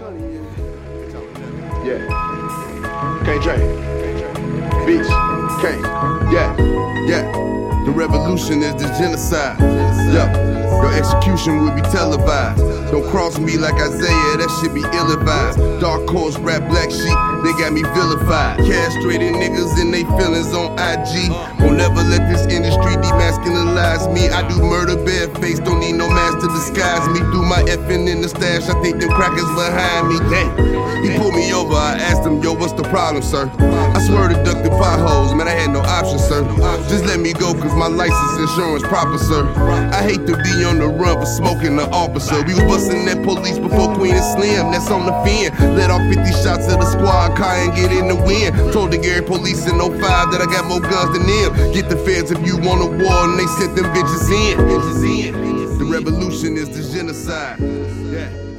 Yeah. KJ. Beach. K. Yeah. The revolution is the genocide. Your execution will be televised. Don't cross me like Isaiah, that shit be ill-advised. Dark horse, rap, black sheep, they got me vilified. Castrated niggas and they feelings on IG. Won't never let this industry demasculinize me. I do murder barefaced, don't need no mask to disguise me. Through my effing in the stash, I think them crackers behind me. Damn. He pulled me over, I asked him, yo, what's the problem, sir? I swear to duck the potholes, man, I had no option, sir. Just let me go, cause my license insurance proper, sir. I hate to be on the run for smoking the officer. We was busting that police before Queen and Slim, that's on the fin. Let off 50 shots of the squad car and get in the wind. Told the Gary police in 05 that I got more guns than them. Get the feds if you want a war, and they sent them bitches in. The revolution is the genocide. Yeah.